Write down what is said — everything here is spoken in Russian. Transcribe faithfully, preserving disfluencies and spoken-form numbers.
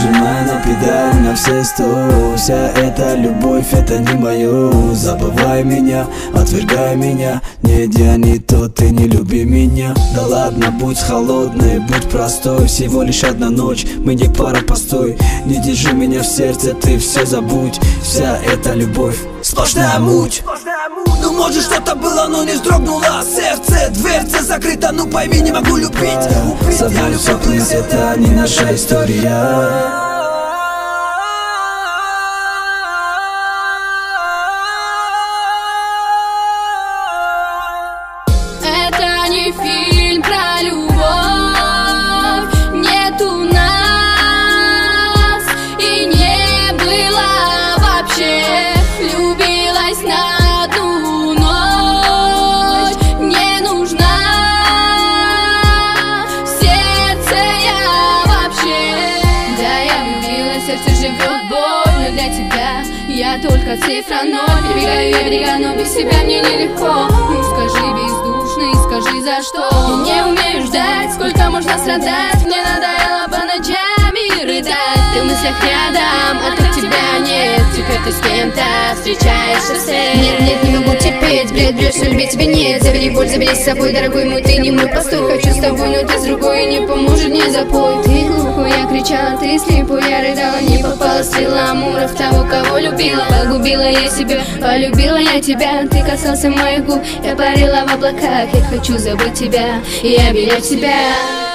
Нажимай на педаль на все сто. Вся эта любовь, это не мое. Забывай меня, отвергай меня. Нет, я не тот, ты не люби меня. Да ладно, будь холодной, будь простой. Всего лишь одна ночь, мы не пара, постой. Не держи меня в сердце, ты все забудь. Вся эта любовь сплошная муть. Ну может что-то было, но не вздрогнуло сердце. Дверца закрыта, ну пойми, не могу любить. Со мной все плыть, это не наша история. Фильм про любовь, нету нас и не было вообще. Влюбилась на одну ночь, не нужна в сердце я вообще. Да, я влюбилась, сердце живет боль, но для тебя я только цифра ноль. Перебегаю я берега, но без тебя мне нелегко. Ну скажи бездушный, скажи за что. Я не умею ждать, сколько можно страдать. Мне надоело по ночами рыдать. Ты в мыслях рядом, а тут тебя нет. Теперь ты с кем-то встречаешься с этим. Нет, нет, не могу терпеть, бред, бред, что любить тебя нет. Забери боль, забери с собой, дорогой мой, ты не мой постой. Хочу с тобой, но ты с другой, не поможет, не запой. Ты глухой, я кричала, ты слепой, я рыдала. Не попала стрела Амура в того, кого любила. Погубила я себя, полюбила я тебя. Ты касался моих губ, я парила в облаках. Я хочу забыть тебя и обелять тебя.